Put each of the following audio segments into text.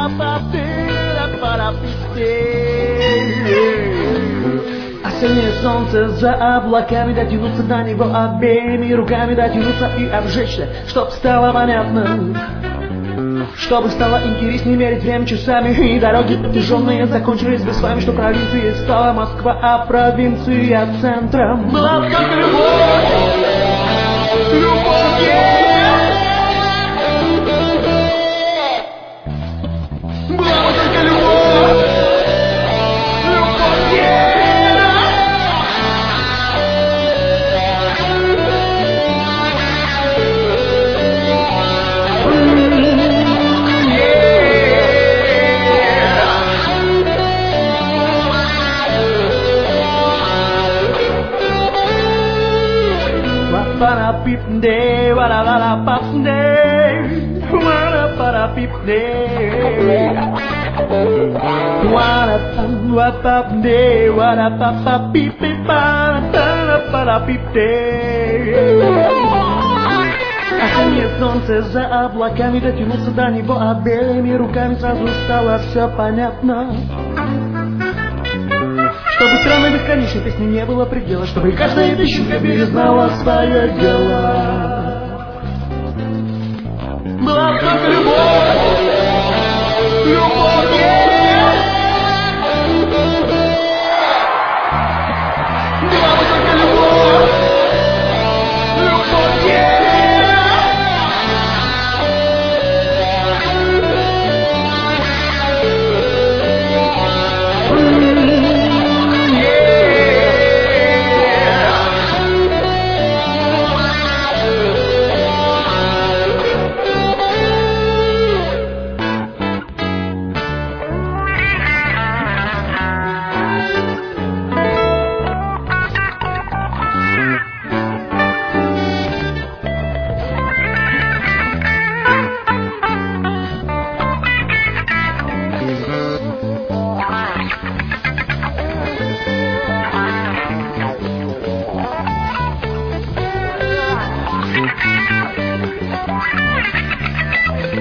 Осеннее солнце за облаками, дотянуться до него обеими руками, дотянуться и обжечься, чтоб стало понятно, чтобы стало интереснее мерить время часами. И дороги протяженные закончились бы с вами, что провинции стала Москва, а провинция центром. Была бы только любовь, любовь есть. Была бы только любовь, любовь есть. Para pip day, para la pap day, para pip day, pap day, pap pip para pip day. Осеннее солнце за облаками, дотянулся до него обеими руками, сразу стало все понятно. Чтобы странной бесконечной песни не было предела, чтобы каждая песчинка перезнала свое дело. Была бы только любовь, любовь есть. Была бы только любовь, любовь есть.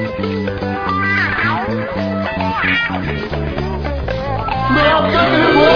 Была бы только любовь.